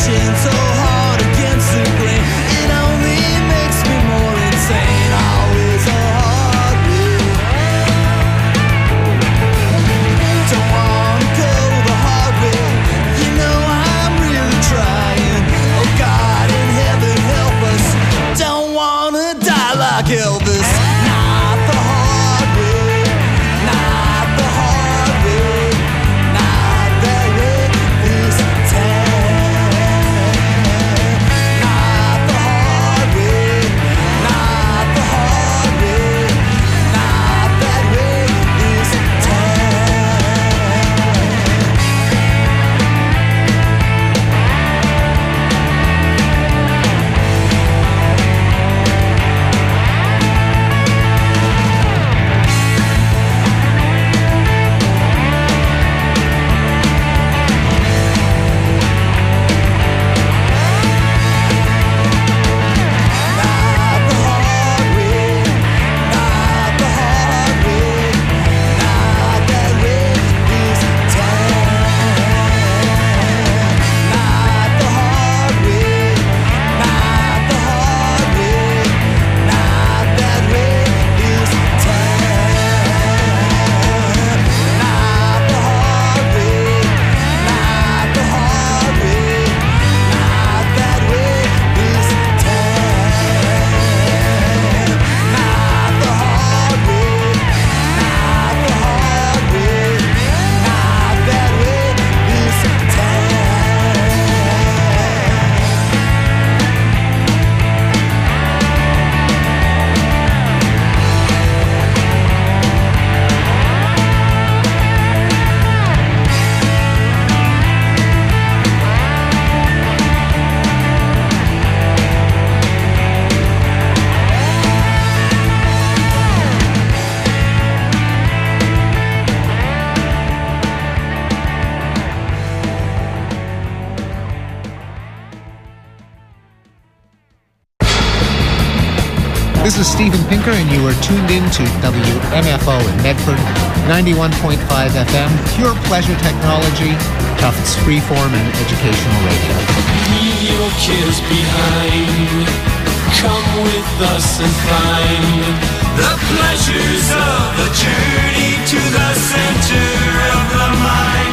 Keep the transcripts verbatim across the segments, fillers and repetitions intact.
pushing so hard against the grain. It only makes me more insane. Always a hard way. Don't wanna go the hard way. You know I'm really trying. Oh God in heaven help us. Don't wanna die like Elvis. Not the hard way. Not the hard way. Not that way this time. Not the hard way. Not the hard way. Not that way this This is Steven Pinker, and you are tuned in to W M F O in Medford, ninety-one point five F M, pure pleasure technology, Tufts freeform and educational radio. Leave your cares behind. Come with us and find the pleasures of the journey to the center of the mind.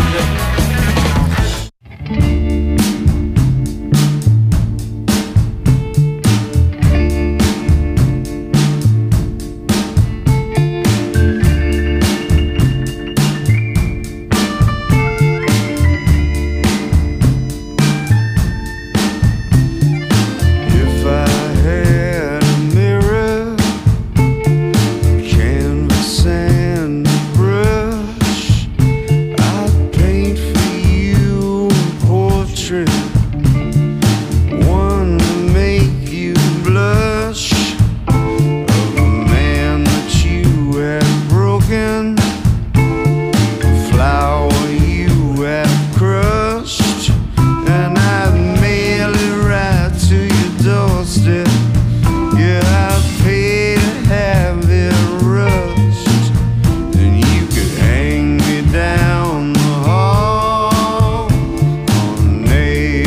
Down the hall on an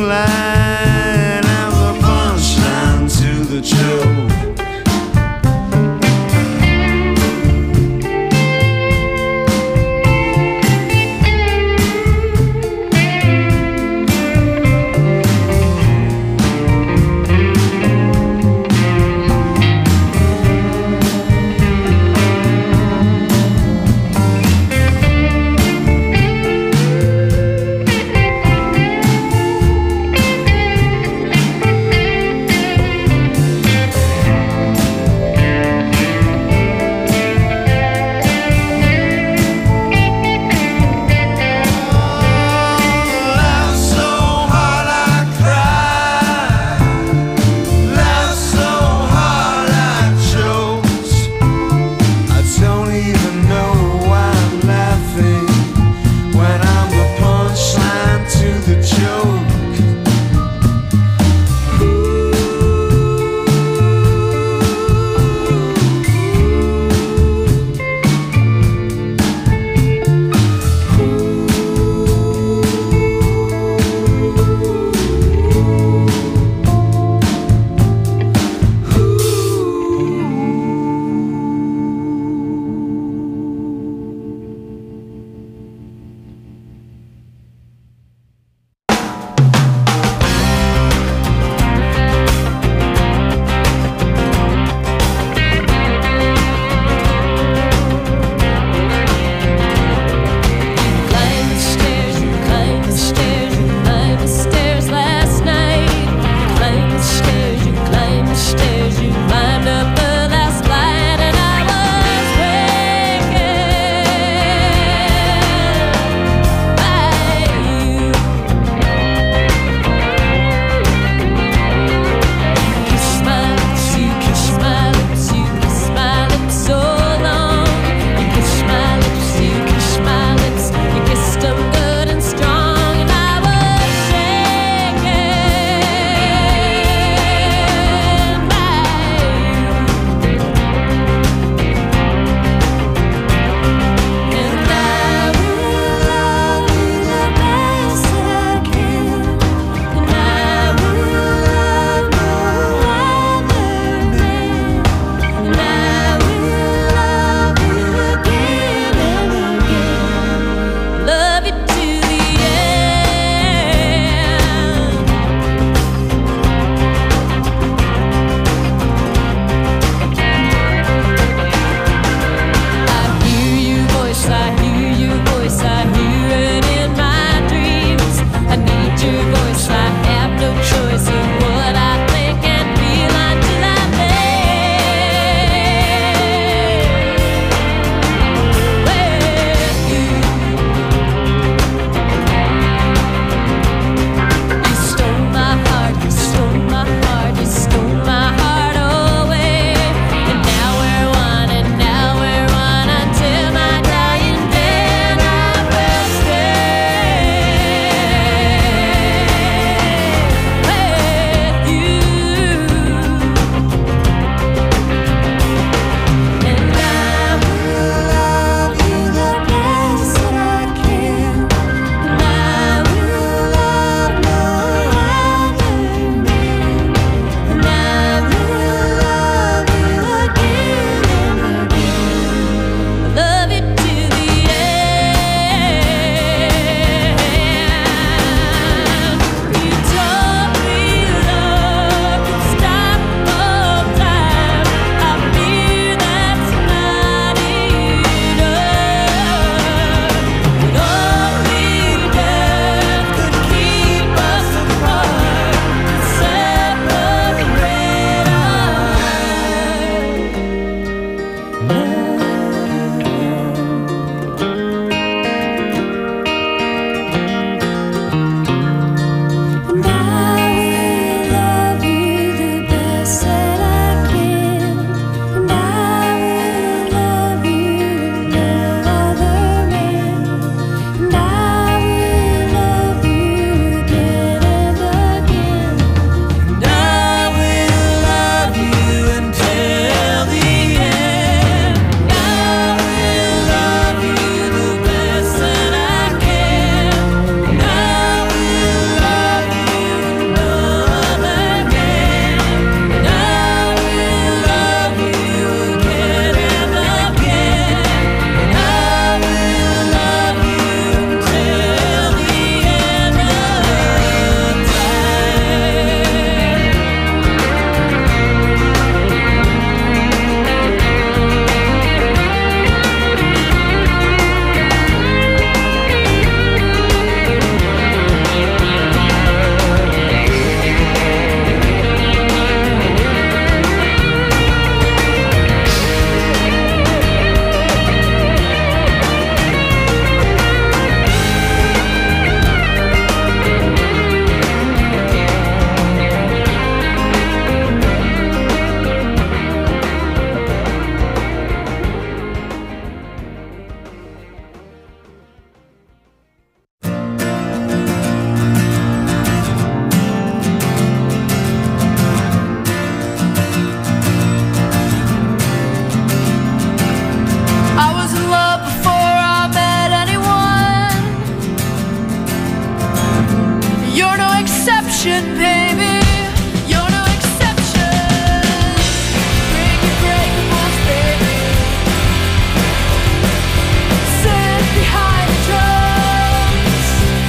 line and the punchline to the joke. exception, baby. You're no exception. Break your breakables, baby. Sit behind the drums.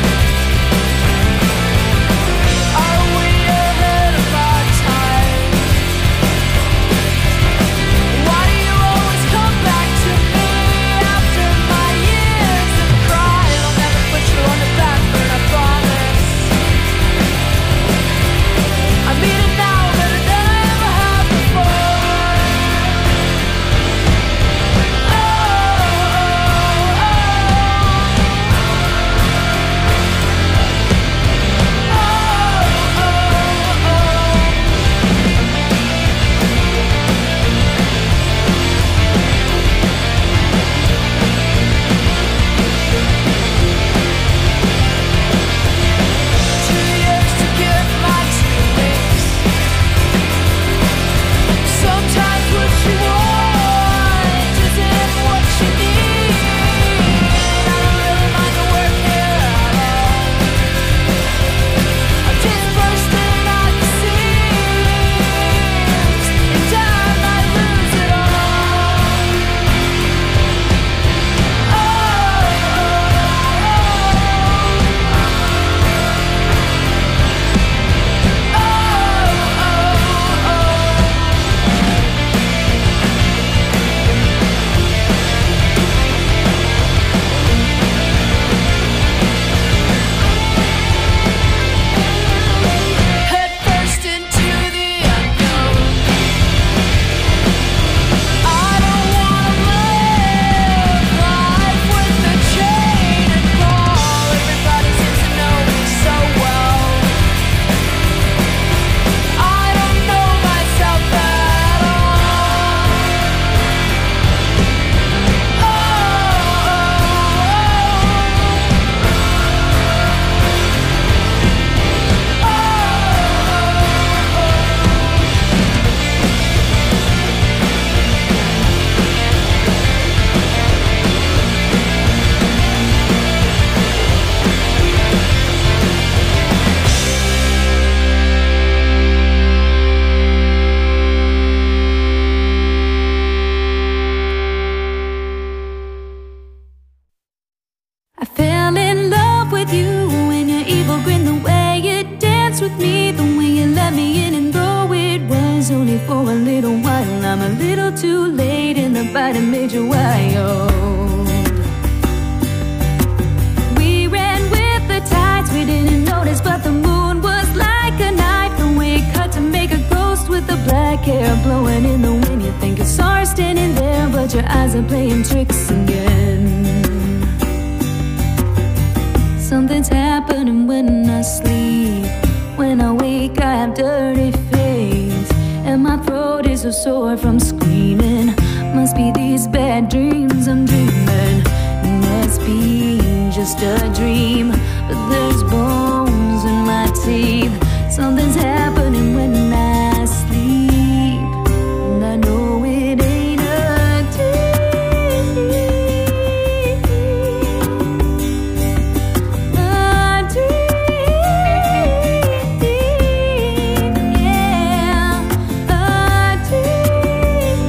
Are we ahead of our time? Why do you always come back to me after my years of crying? I'll never put you on the back burner, I promise. I mean it now better than I ever have before. Oh, oh, oh, oh, oh. Two years to give my two wings. Sometimes what you want isn't what you need. I don't really mind the work here at all. I'm just bursting at the seams, and I might lose it all. Oh, oh, head first into the unknown. I don't wanna live life with a chain and ball. Everybody seems to know me so well. I don't know myself at all. Oh, I fell in love with you when your evil grin, the way you danced with me, the way you let me in, and though it was only for a little while, I'm a little too late in the bite that made you wild. We ran with the tides, we didn't notice, but the moon was like a knife, the way it cut to make a ghost with the black hair blowing in the wind. You think you saw her standing there, but your eyes are playing tricks again. Something's happening when I sleep. When I wake, I have dirty face, and my throat is so sore from screaming. Must be these bad dreams I'm dreaming. It must be just a dream, but there's bones in my teeth. Something's happening when I sleep, and I know it ain't a dream. A dream, yeah, a dream,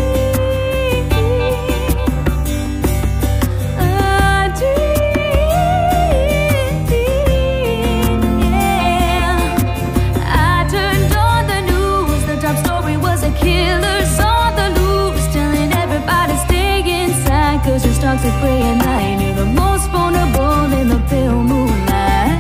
a dream, yeah. I turned on the news, the top story was a killer's on the loose, telling everybody stay inside, cause it's toxic prey at night. You're the most vulnerable in the pale moonlight.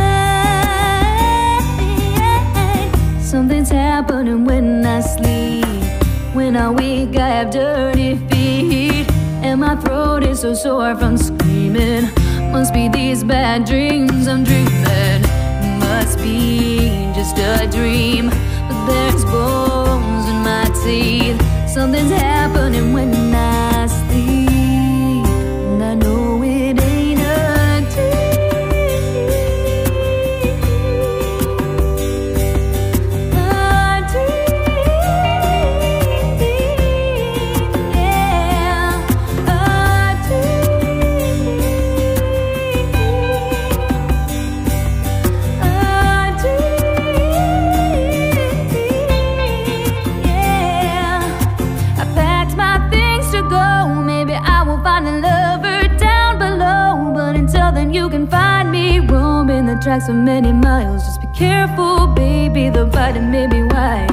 Something's happening when I sleep. When I wake, I have dirty feet, and my throat is so sore from screaming. Must be these bad dreams I'm dreaming. Must be just a dream, but there's bones in my teeth. Something's happening when I sleep, and I know it ain't a dream. A dream, yeah, a dream, a dream. tracks for many miles. Just be careful, baby, the body may be wild.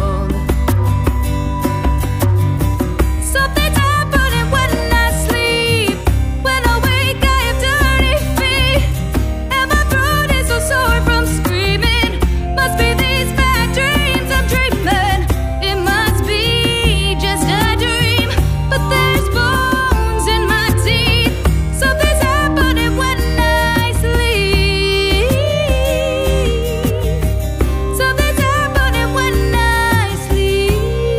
Something's happening when I sleep. When I wake, I have dirty feet, and my throat is so sore from screaming. Must be these bad dreams I'm dreaming. It must be just a dream, but there's bones in my teeth. Something's happening when I sleep. Something's happening when I sleep.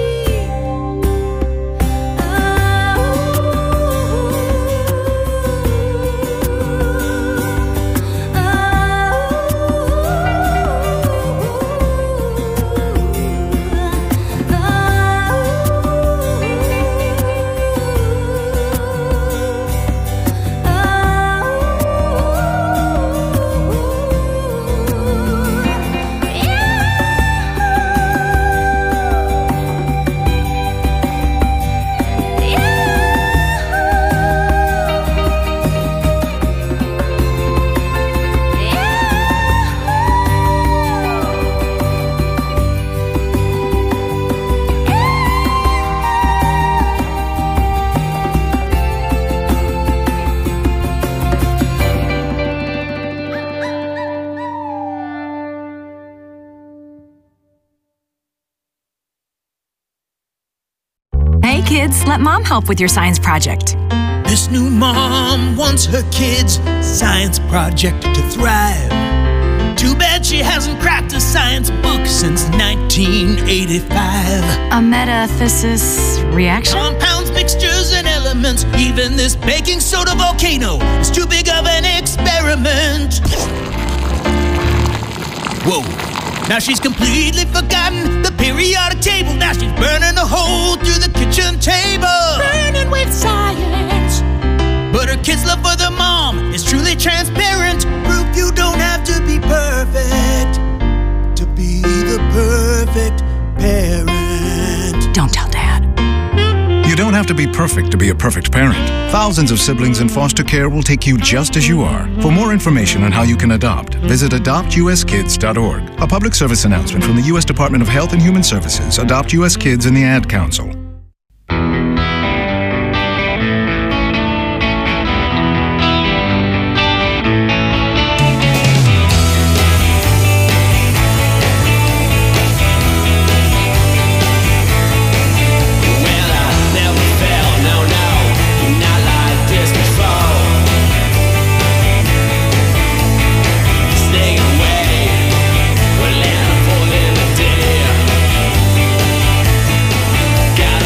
Hey kids, let mom help with your science project. This new mom wants her kids' science project to thrive. Too bad she hasn't cracked a science book since nineteen eighty-five. A metathesis reaction? Compounds, mixtures, and elements. Even this baking soda volcano is too big of an experiment. Whoa. Now she's completely forgotten the periodic table. Now she's burning a hole through the kitchen table. Burning with science. But her kids' love for their mom is truly transparent. Proof you don't have to be perfect to be the perfect parent. Don't tell Dad. You don't have to be perfect to be a perfect parent. Thousands of siblings in foster care will take you just as you are. For more information on how you can adopt, visit adopt u s kids dot org. A public service announcement from the U S Department of Health and Human Services, Adopt U S Kids, and the Ad Council. Got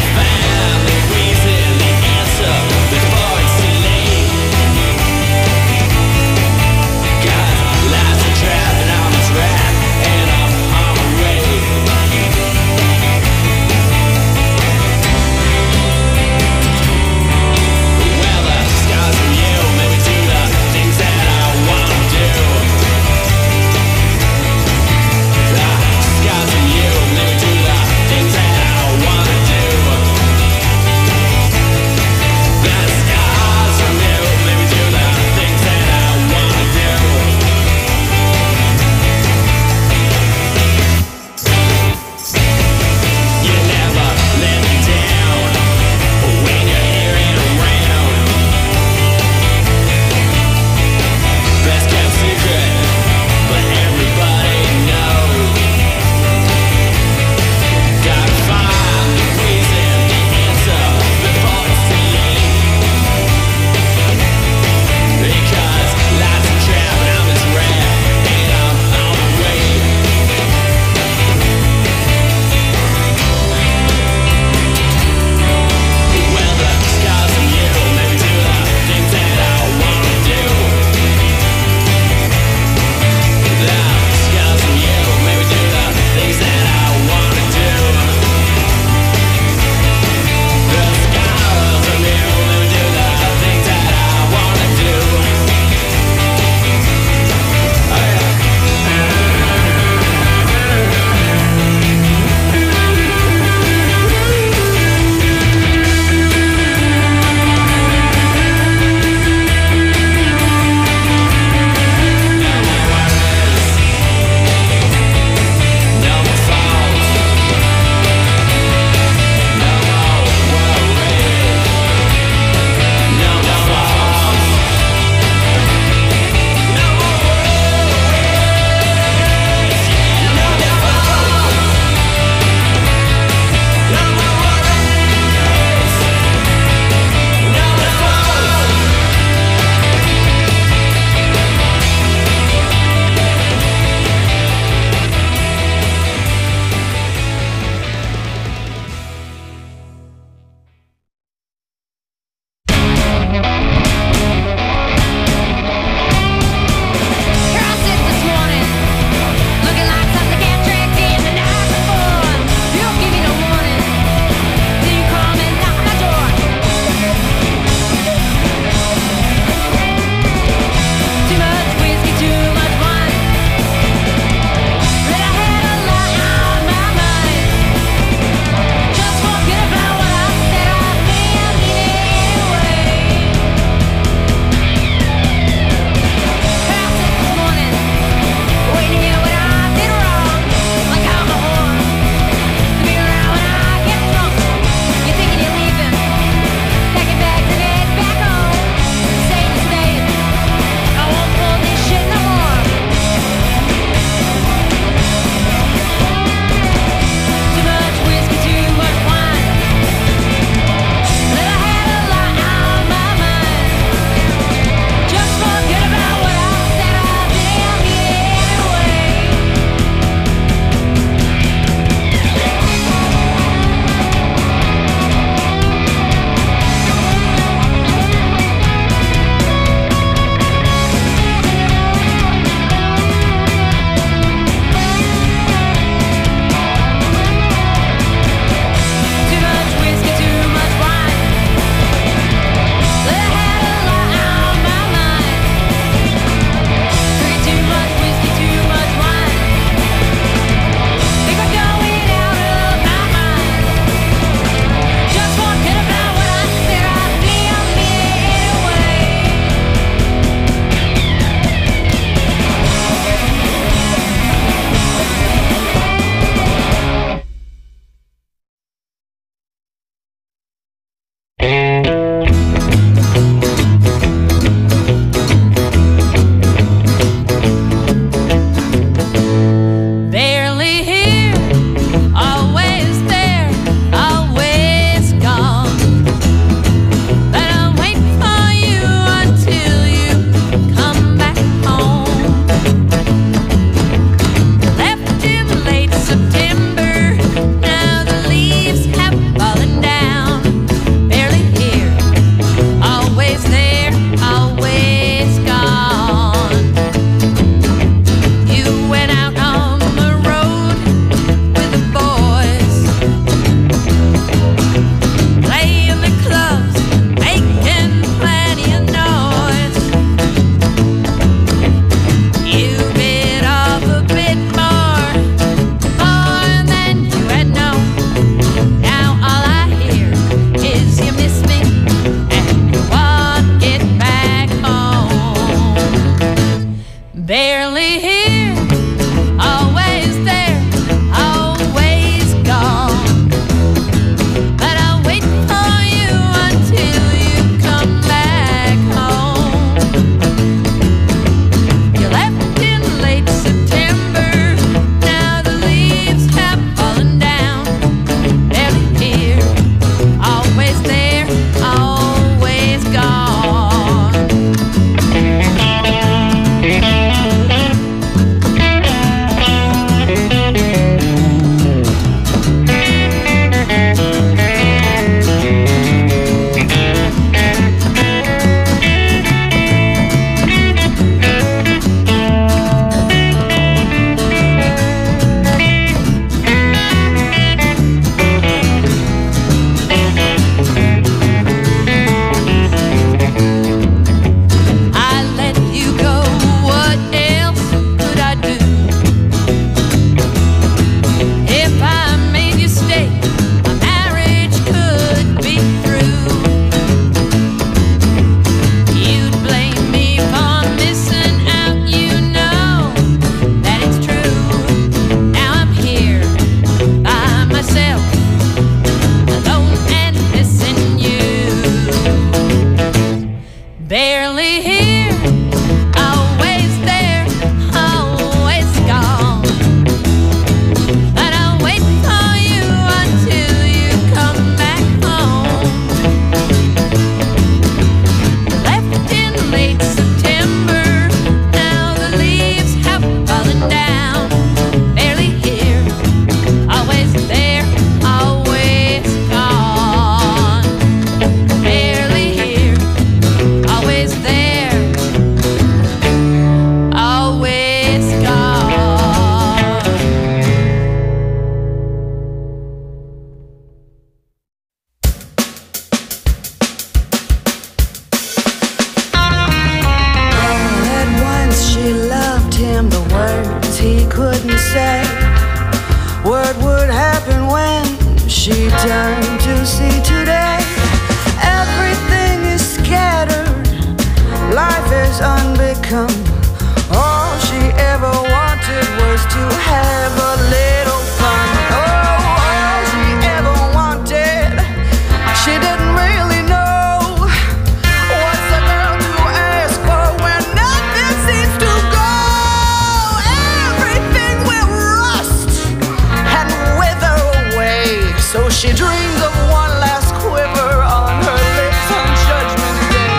didn't say what would happen when she turned to see today. Everything is scattered, life is unbecome. All she ever wanted was to have a little fun. Oh, all she ever wanted, she didn't really know. What's a girl to ask for when nothing seems to go? Everything will rust and wither away. So she dreams of one last quiver on her lips on Judgment Day.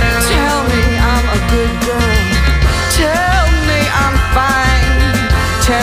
Tell me I'm a good girl. Tell me I'm fine. Tell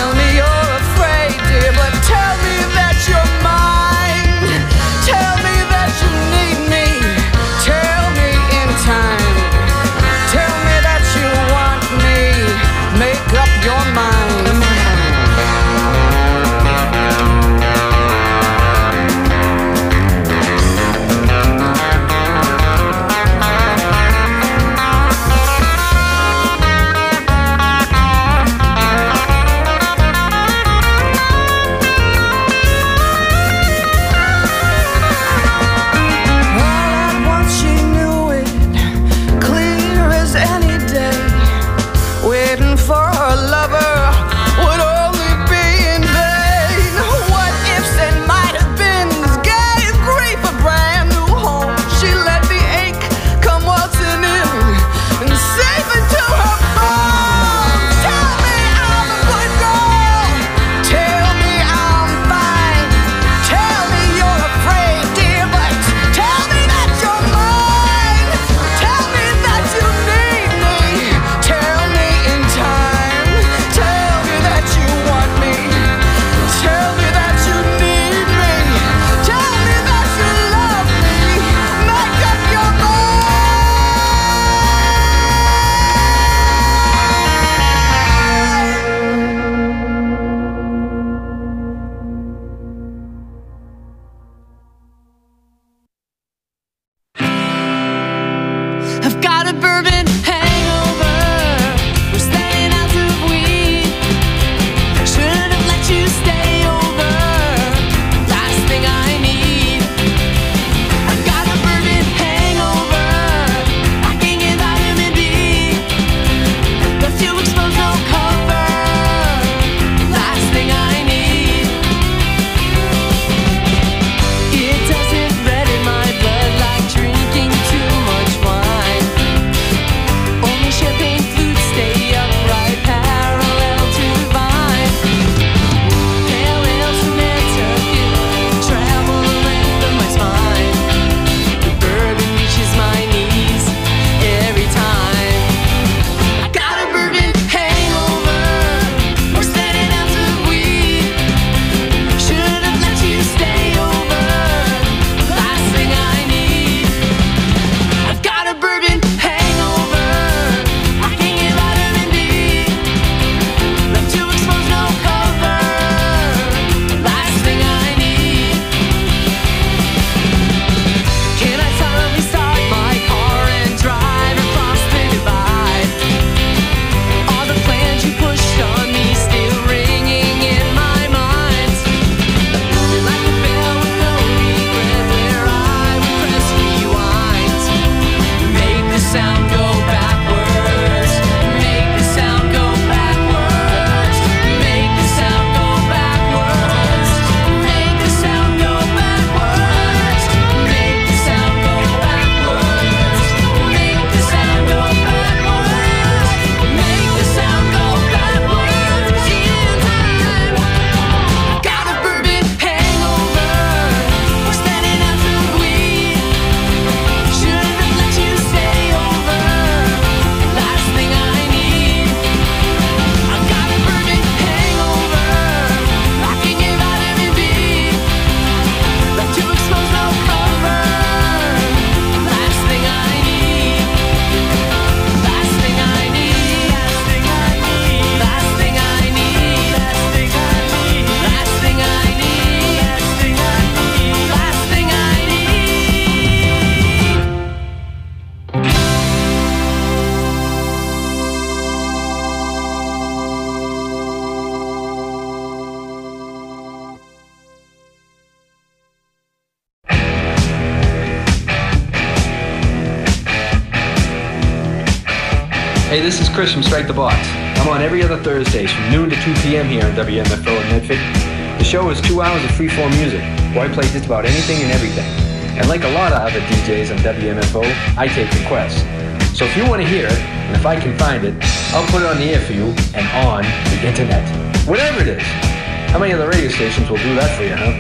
Hey, this is Chris from Strike the Box. I'm on every other Thursdays from noon to two p.m. here on W M F O in Medford. The show is two hours of free-form music, where I play just about anything and everything. And like a lot of other D Js on W M F O, I take requests. So if you want to hear it, and if I can find it, I'll put it on the air for you and on the internet. Whatever it is. How many other radio stations will do that for you, huh?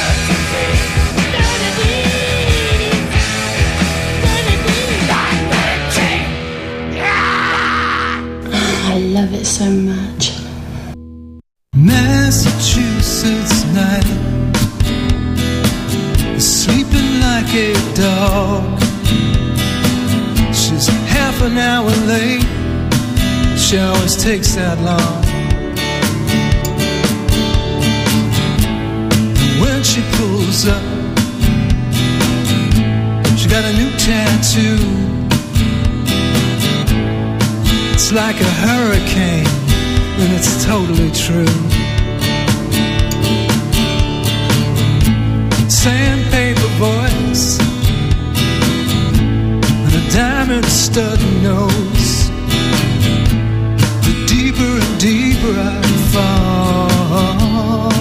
I love it so much. Massachusetts night, sleeping like a dog. She's half an hour late. She always takes that long. When she pulls up, she got a new tattoo. It's like a hurricane, and it's totally true. Sandpaper voice and a diamond stud nose. The deeper and deeper I fall,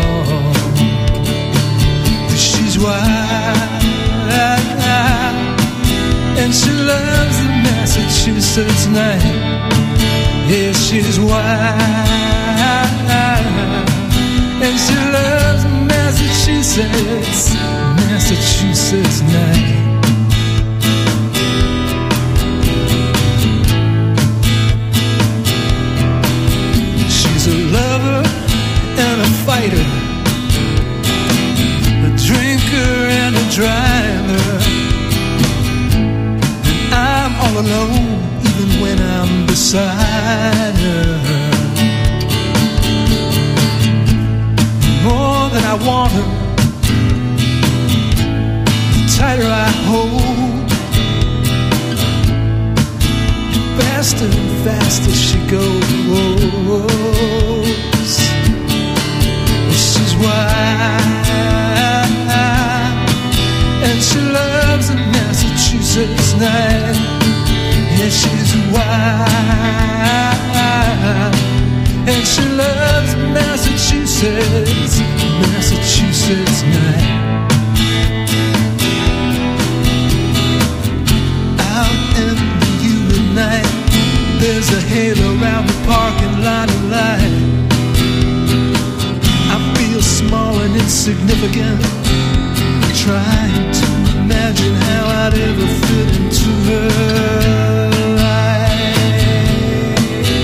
she's wild, and she loves the Massachusetts night. Yeah, she's wild, and she loves Massachusetts, Massachusetts night. She's a lover and a fighter, a drinker and a driver, and I'm all alone even when I'm beside her. More than I want her, the tighter I hold, faster and faster she goes. She's wild, and she loves a Massachusetts night. Yeah, she's wild, and she loves Massachusetts, Massachusetts night. Out in the U at night, there's a halo around the parking lot of light. I feel small and insignificant, trying to imagine how I'd ever fit into her life.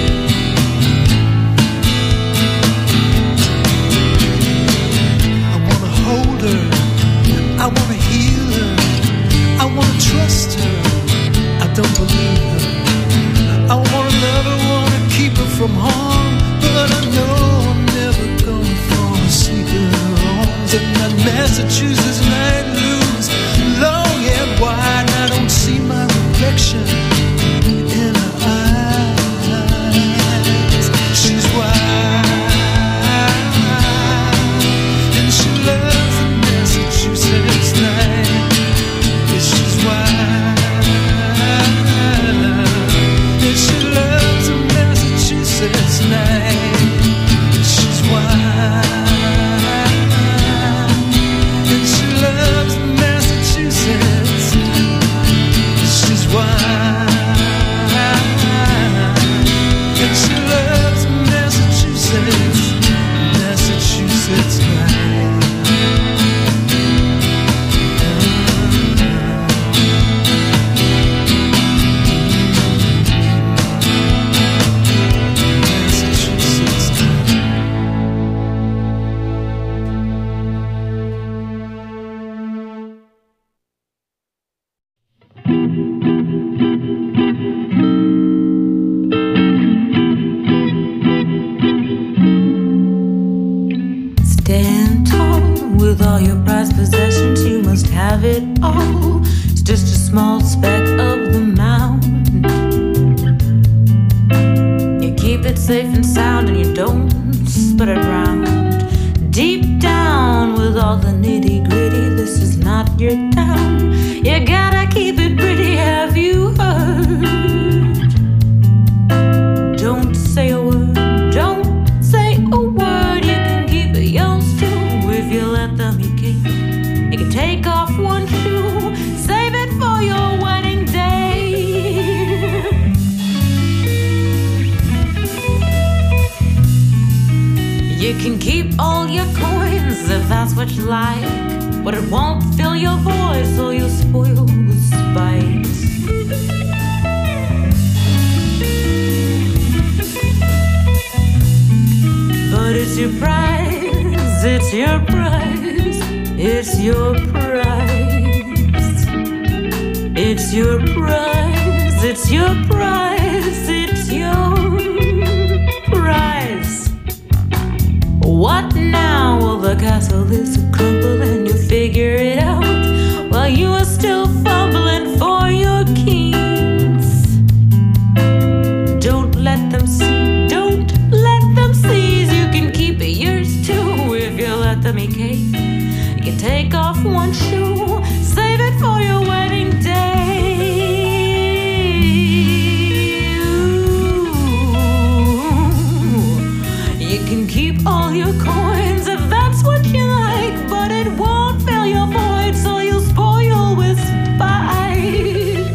I wanna hold her, I wanna heal her, I wanna trust her, I don't believe her. I wanna love her, wanna keep her from harm, but I know I'm never gonna fall asleep in her arms. And that Massachusetts night looms long and wide, and I don't see my reflection in her eyes. She's wild, and she loves the Massachusetts night. Yeah, she's wild, and she loves the Massachusetts night. She's wild, and she loves Massachusetts. She's wild, and she loves Massachusetts, Massachusetts night. Massachusetts night. Stand tall with all your prized possessions. You must have it all. It's just a small speck of the mountain. You keep it safe and sound, and you don't spread it around. Deep down with all the nitty gritty, this is not your town. You gotta keep it pretty, have you heard? You can keep all your coins if that's what you like, but it won't fill your void, so you'll spoil with spite. But it's your prize, it's your prize, it's your prize. It's your prize, it's your prize, it's your prize. What now? Well, the castle is a crumble and you figure it out while you are still fumbling for your keys. Don't let them see, don't let them seize. You can keep yours too if you let them eat cake. You take off one shoe, save it for your wedding day. You can keep all your coins if that's what you like, but it won't fill your void, so you'll spoil with spite.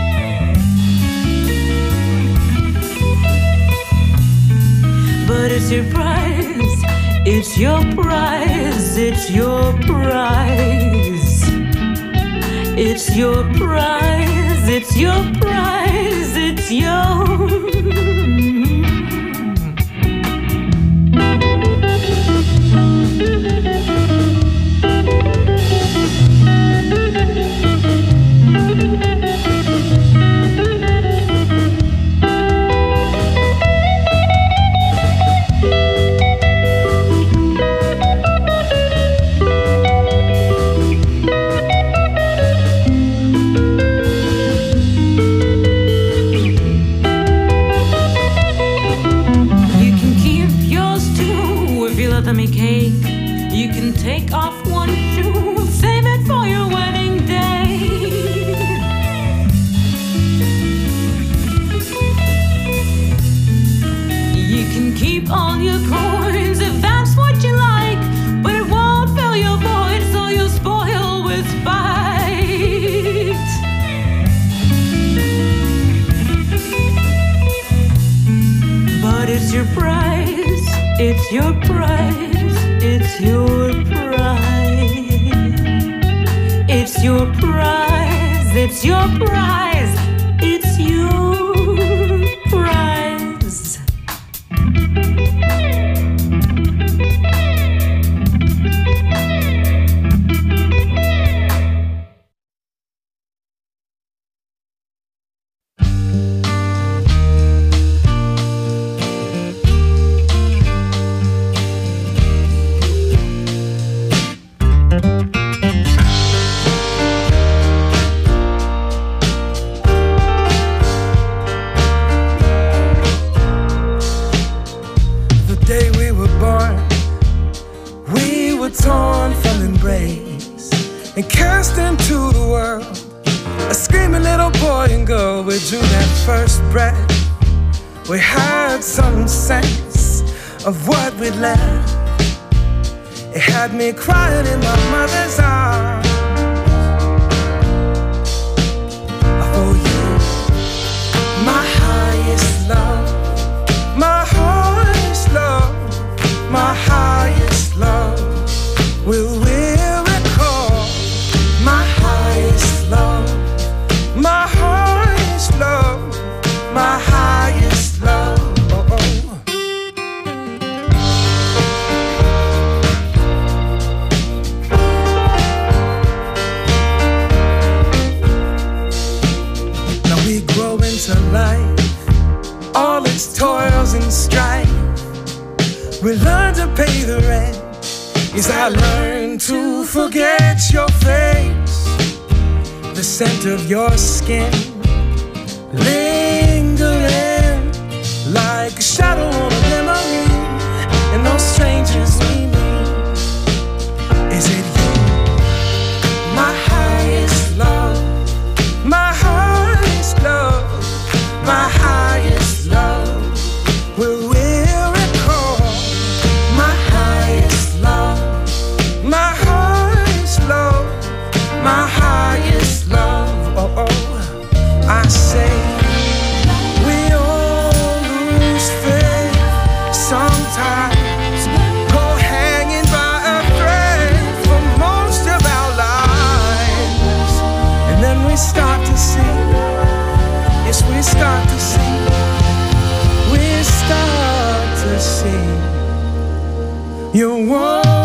But it's your prize, it's your prize, it's your prize. It's your prize, it's your prize, it's your take off one shoe, save it for your wedding day. You can keep all your coins if that's what you like, but it won't fill your void, so you'll spoil with spite. But it's your prize, it's your prize. It's your prize, it's your prize, it's your prize, it's your prize. We had some sense of what we'd left. It had me crying in my mother's arms. For you, my highest love, my highest love, my highest love. Will we recall my highest love, my highest love, my highest love? Oh, oh. Now we grow into life, all its toils and strife. We learn to pay the rent. Yes, I learned to forget your face, the scent of your skin lingering like a shadow on a memory, and those strangers we meet. Is it you, my highest love, my highest love, my highest love? Will we recall my highest love, my highest love, my highest love? Oh, oh, I say we all lose faith You won't